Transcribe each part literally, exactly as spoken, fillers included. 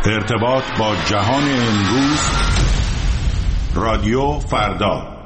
ارتباط با جهان امروز، رادیو فردا.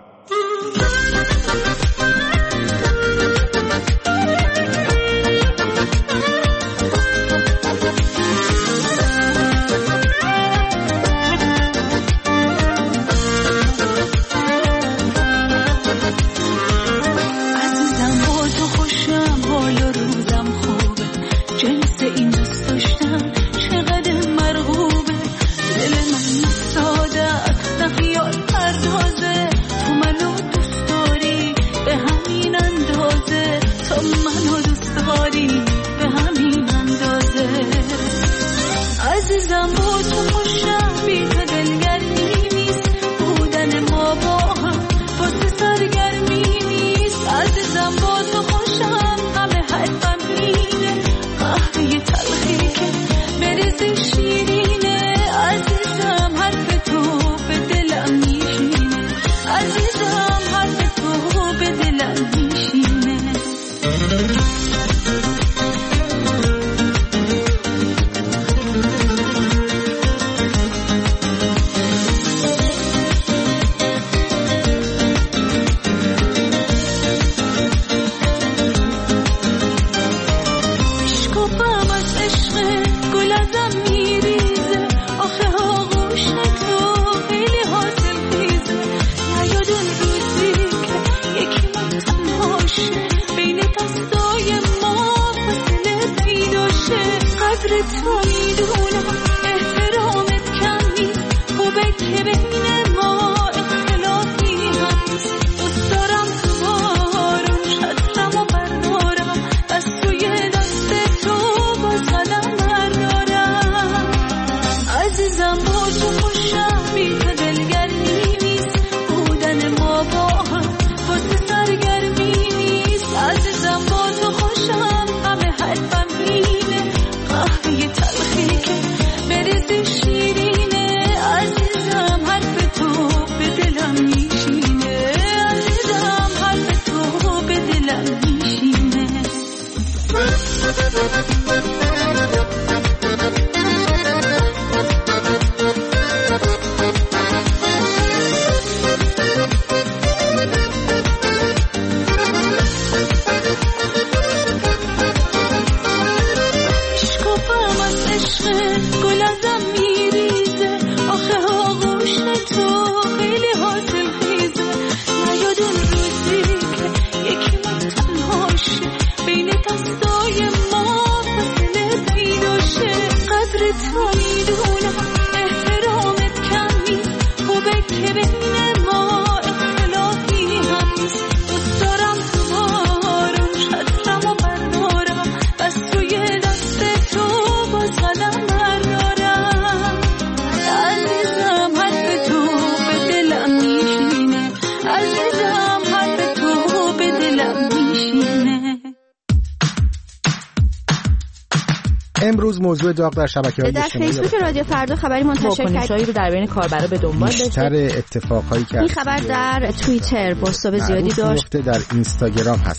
امروز موضوع داغ در شبکه‌های اجتماعی در فیسبوک رادیو فردا خبری منتشر کرد رو در بین کاربرا به دنبال داشته. بیشتر اتفاقایی که این خبر در توییتر پست‌های زیادی داشت. در اینستاگرام هست.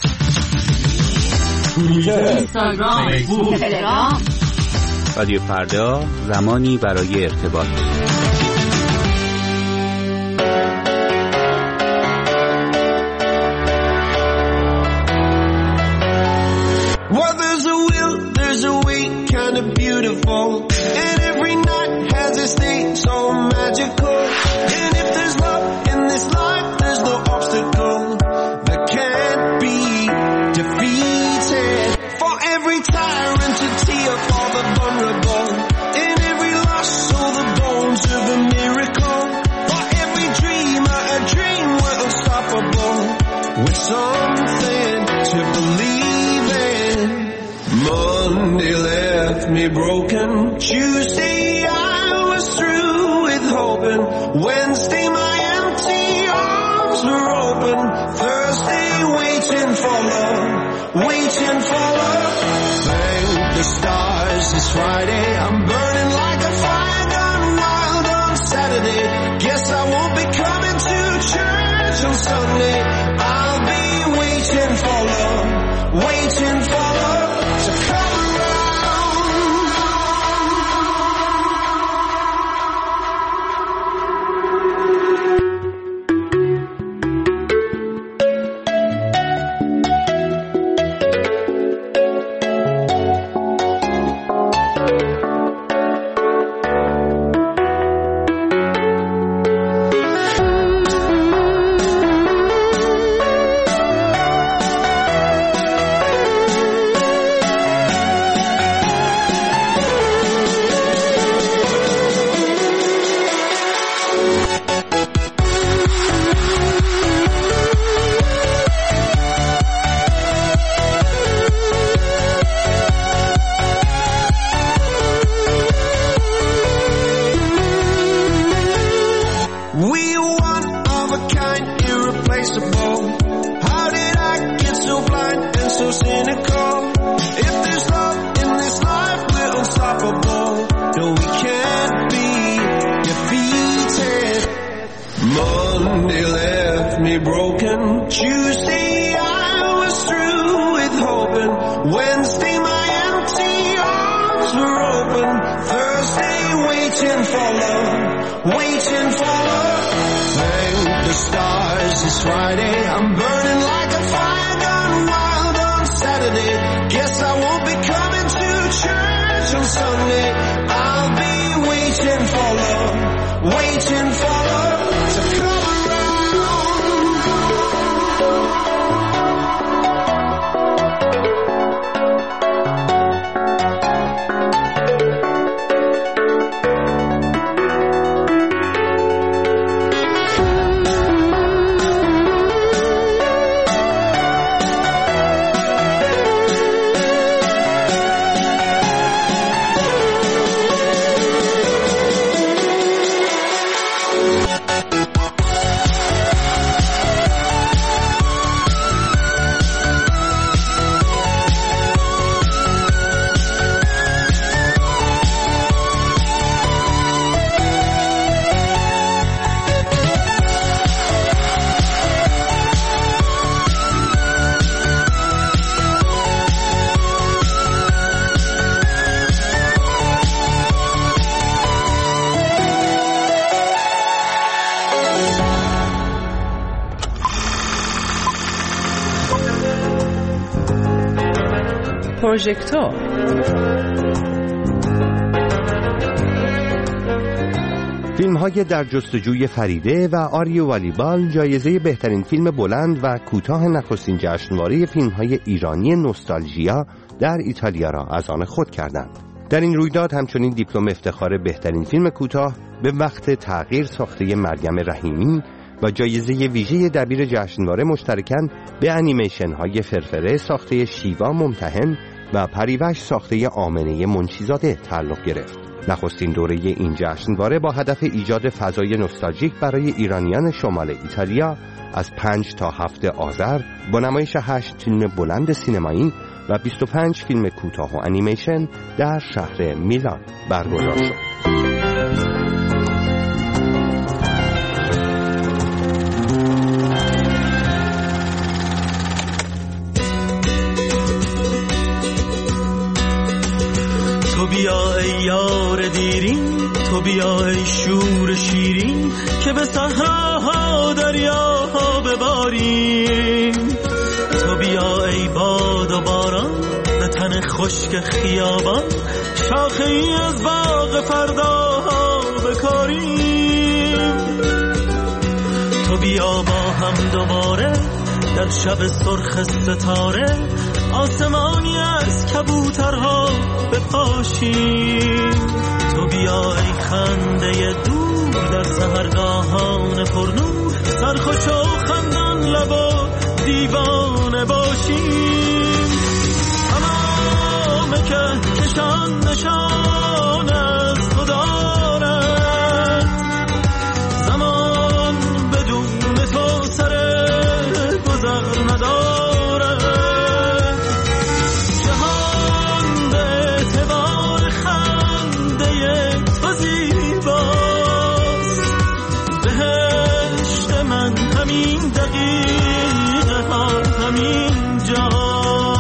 اینستاگرام، فیسبوک، تلگرام. رادیو فردا، زمانی برای ارتباط. Beautiful, and every night has a state so magical. And if there's love in this life, there's no obstacle that can't be defeated. For every tyrant to tear for the vulnerable, in every loss, all the bones of a miracle. For every dreamer, a dream we're unstoppable, with something to believe in. Monday left me broken. Tuesday I was through with hoping. Wednesday my empty arms were open. Thursday waiting for love, waiting for love. Thank the stars it's Friday. I'm burning like a fire gone wild on Saturday. Guess I won't be coming to church on Sunday. I'll be waiting for love, waiting for love to come around. me broken. Tuesday I was through with hoping. Wednesday my empty arms were open. Thursday waiting for love, waiting for love. Thank the stars it's Friday. I'm burning like a fire gone wild on Saturday. Guess I won't be coming to church on Sunday. I'll be waiting for love, waiting for love to come around. پروژکتور. فیلم های در جستجوی فریده و آریو والیبال جایزه بهترین فیلم بلند و کوتاه نخستین جشنواره فیلم های ایرانی نوستالژیا در ایتالیا را از آن خود کردند. در این رویداد همچنین دیپلم افتخار بهترین فیلم کوتاه به وقت تغییر ساخته مریم رحیمی و جایزه ویژه دبیر جشنواره مشترکاً به انیمیشن های فرفره ساخته شیوا ممتحن و پریوش ساخته آمنه منشیزاده تعلق گرفت. نخستین دوره این جشنواره با هدف ایجاد فضای نوستالژیک برای ایرانیان شمال ایتالیا از پنج تا هفت آذر با نمایش هشت فیلم بلند سینمایی و بیست و پنج فیلم کوتاه و انیمیشن در شهر میلان برگزار شد. تو بیا ای یار دیرین، تو بیا ای شور شیرین که به صحراها دریاها بباریم. تو بیا ای باد و باران به تن خشک خیابان، شاخه ای از باغ فرداها بکاریم. تو بیا با هم دوباره در شب سرخ ستاره، آسمانی از کبوترها بپاشیم. تو بیا ای خنده دور در سحرگاهان پرنور، سرخوش و خندان لب و دیوانه باشیم. تمام که کشان نشان از تو دارد، زمان بدون تو سر گذر ندارد. جهان به اعتبار خنده تو زیباست، بهشت من همین دقیقه ها همین جاست.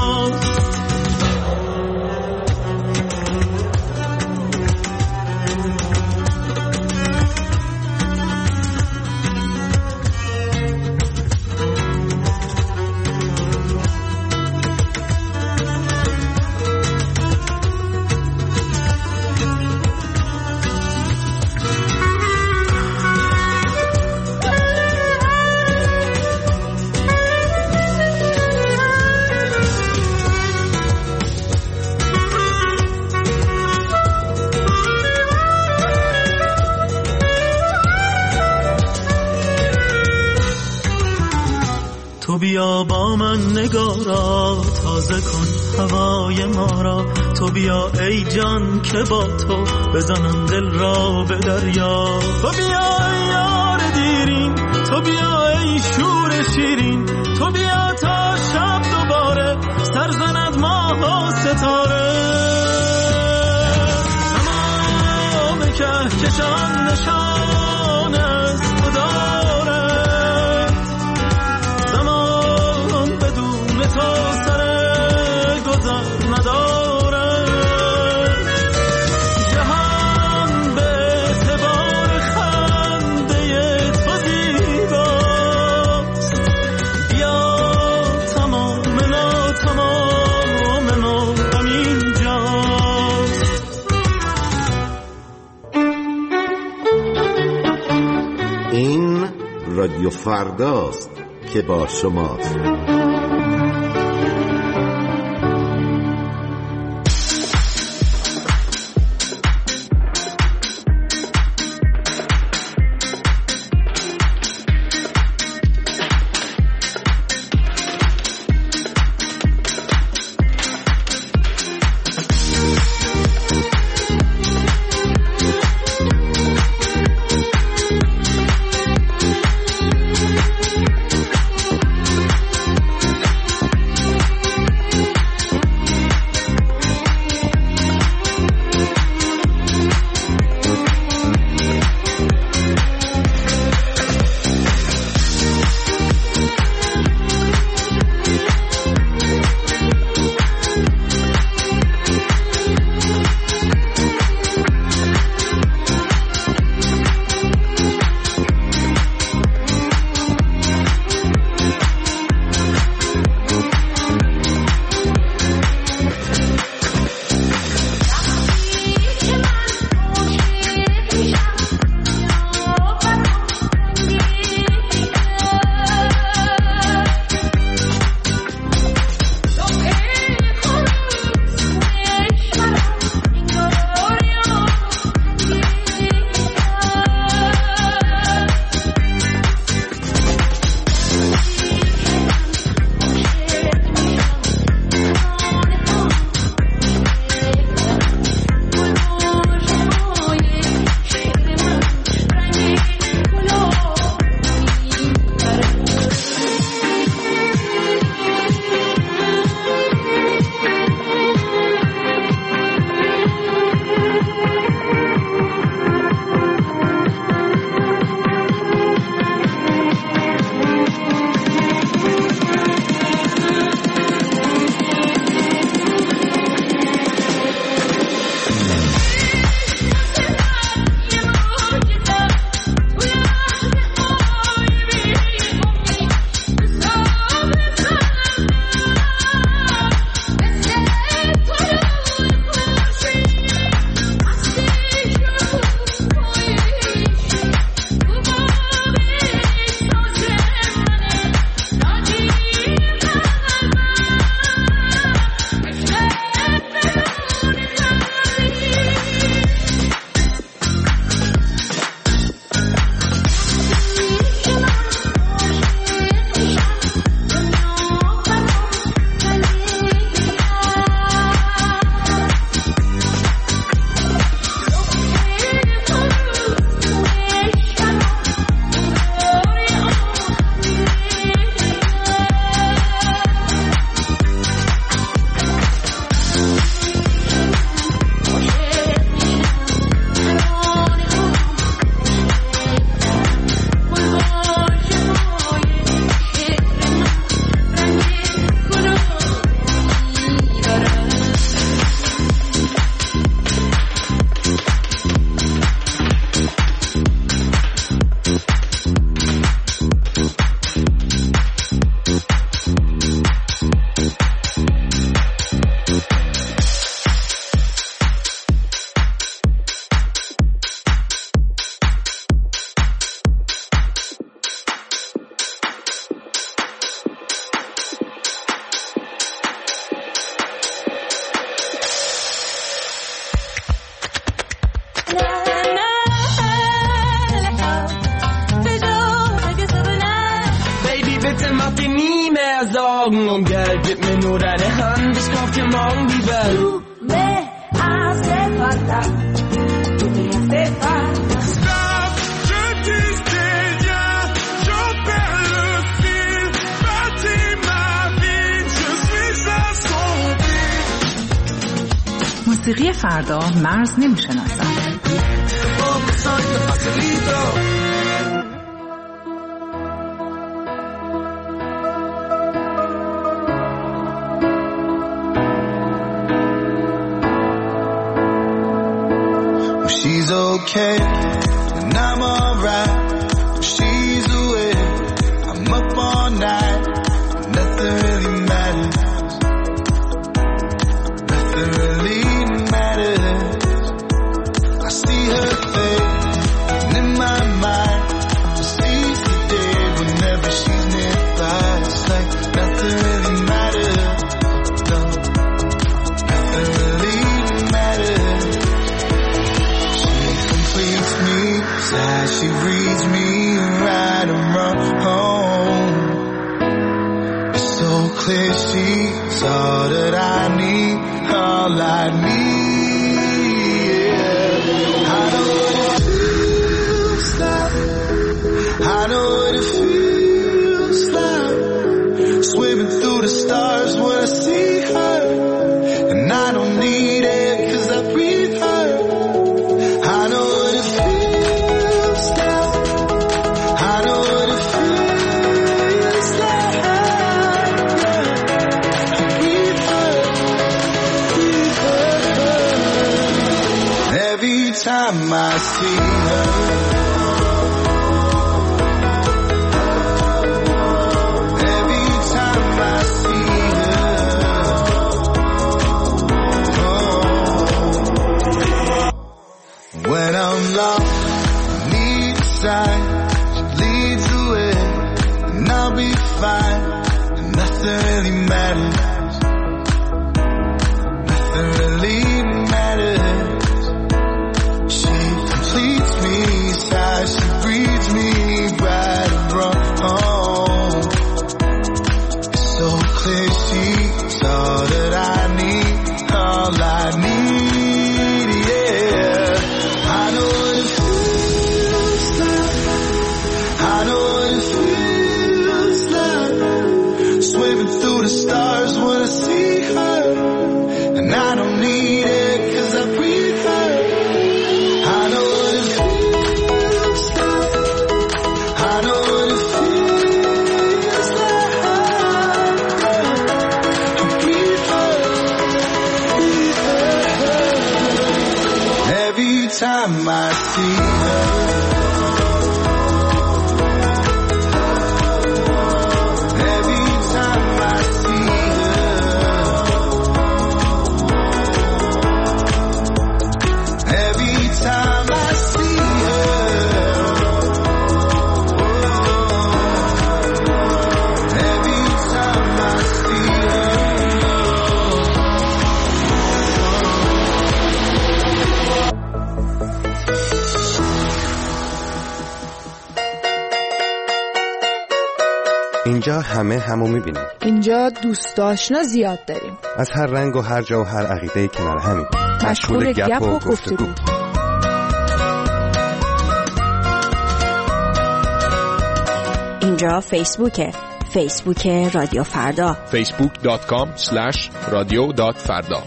تو بیا با من نگارا، تازه کن هوای ما را. تو بیا ای جان که با تو بزنم دل را به دریا. تو بیا ای یار دیرین، تو بیا ای شور شیرین، تو بیا تا شب دوباره سر زند ماه و ستاره. تمام کهکشان نشان از تو داره، رادیو فرداست که با شماست. Sorgen um Geld, gib mir nur deine Hand, ich kauf dir morgen die Welt. Du me hace falta, tú me hace falta. Stop, je dis rien, je perds le fil, bâtis ma vie, je suis assombri. موسیقی فردا مرز نمیشناسد. She's okay, and I'm alright. She's away, I'm up all night. Nothing really matters. Nothing really matters. I see her face, and in my mind, she sees the day time I see her, every time I see her, oh. When I'm lost, need a sign, she leads the way, and I'll be fine, and nothing really matters, nothing really matters. She completes me, sighs, she breathes me right and wrong. It's so clear she's all that I need, all I need, yeah. I know what it feels like, I know what it feels like, swimming through the stars when I see her, and I don't need it 'cause I breathe her. I know what it feels like, I know what it feels like, I breathe her, breathe her. Every time I see her, every time I see her, every time I see her, every time I see her. اینجا همه همو میبینیم. اینجا دوست آشنا زیاد داریم. از هر رنگ و هر جا و هر عقیده کنار همین. مشغول گپ و گفتگو. اینجا فیسبوکه. فیسبوک رادیو فردا. فیسبوک دات کام اسلش رادیو دات فردا.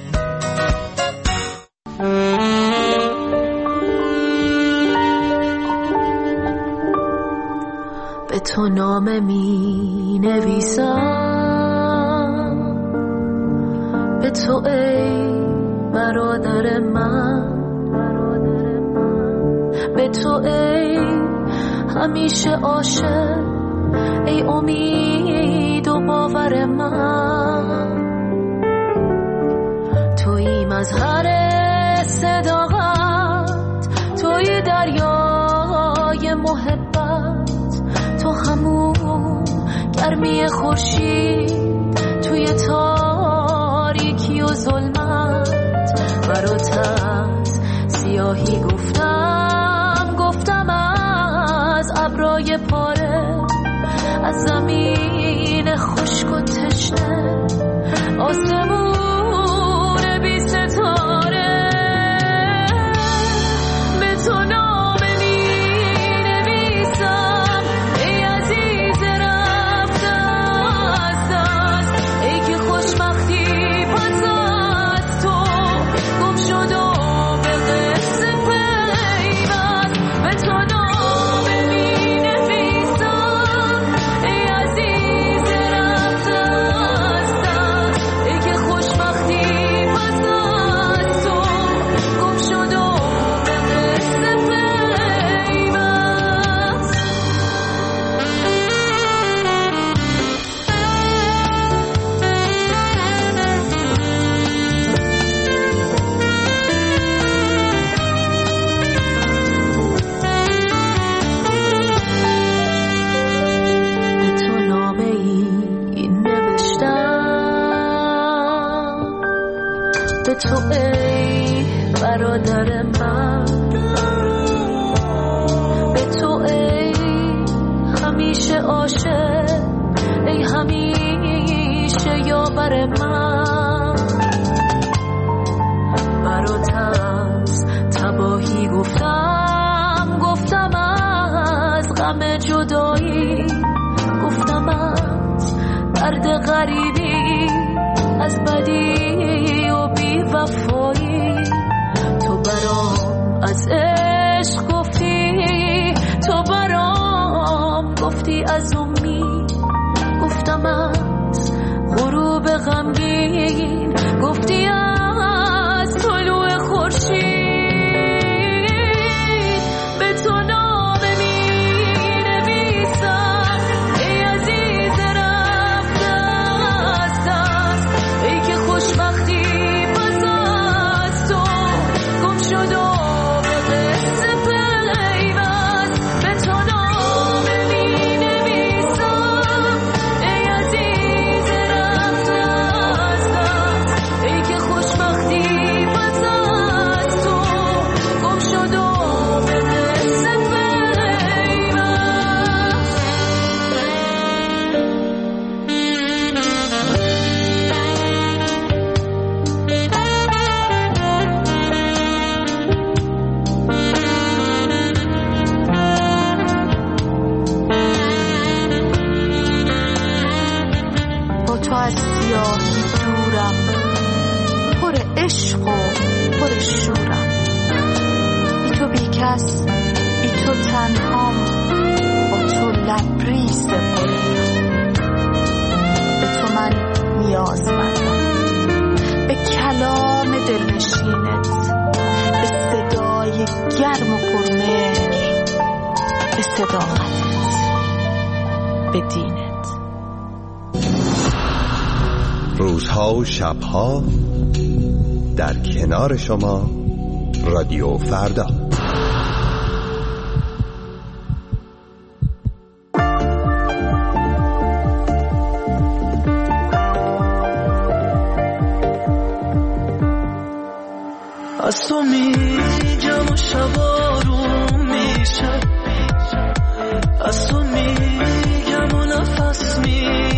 به تو نامه می نویسم، به تو ای برادر من، به تو ای همیشه عاشق، ای امید و باور من، تویی مظهر صداقت، تویی دریای محبت، تو همون گرمی خورشید توی تاریکی و ظلمت، برات از سیاهی گفتم گفتم از ابرای پاره، از زمین خشک و تشنه، آسمون بی ستاره، به تو نامه می نویسم، ای عزیز رفته از دست، ای که خوشبختی پس از تو گم شد و به قصه پیوست، به تو نامه می نویسم، ای عزیز رفته از دست، ای که خوشبختی پس از تو گم شد و به قصه پیوست. به تو نامه ای نوشتم، به تو ای برادر من، به تو ای همیشه عاشق، ای همیشه یاور من، برات از تباهی گفتم گفتم از غم جدایی، گفتم از درد غریبی، از بدی و بی وفایی، تو برام از عشق گفتی، تو برام گفتی از امید، گفتم از غروب غمگین، گفتی از طلوع خورشید، پس بی تو تنهام، با تو لبریز بمونم. به تو من نیازمندم، به کلام دلنشینت، به صدای گرم و پرمهر، به صداقتت، به دینت. روزها و شبها در کنار شما رادیو فردا. از تو میگم و شبا رو میشه، از تو میگم و نفس میشه،